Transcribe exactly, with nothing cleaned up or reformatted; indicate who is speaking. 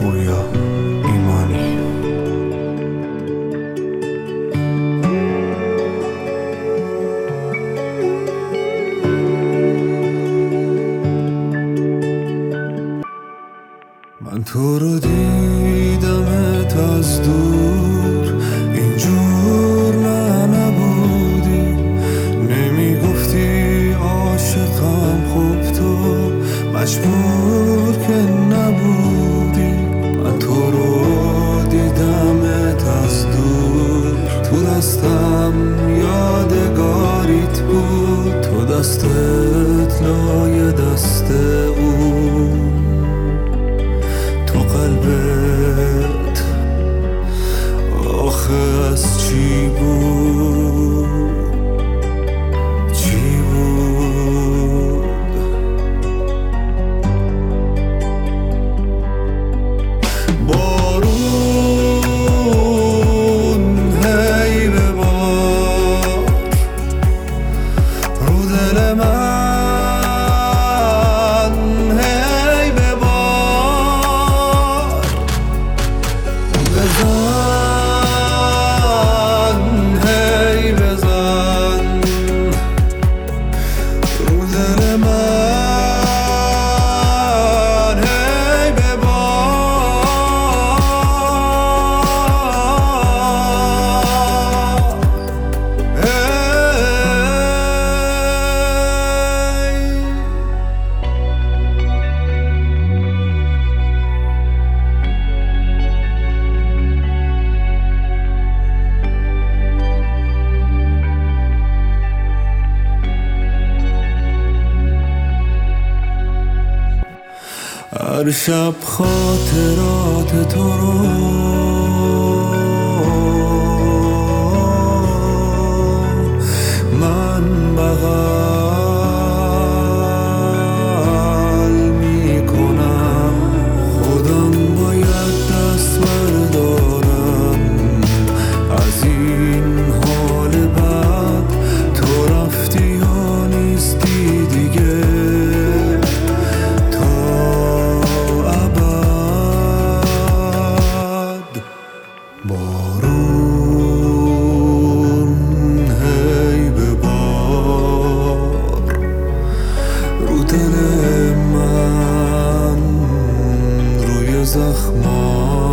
Speaker 1: پویا ایمانی. من تو رو دیدمت از دور، اینجور نه نبودی، نمیگفتی عاشقم، خب تو مجبور که نبودی. من تو رو دیدمت از دور، تو دستم یادگاریت بود، تو دستت لای دست اون، تو قلبت آخه از چی بود، چی بود؟ بارون هی ببار رو دل من، هر شب خاطرات تو رو من بغل میکنم، خودم باید دست بردارم از این حال بد. تو رفتی یا نیستی دیگه، بارون هی ببار رو دل من، روی زخمام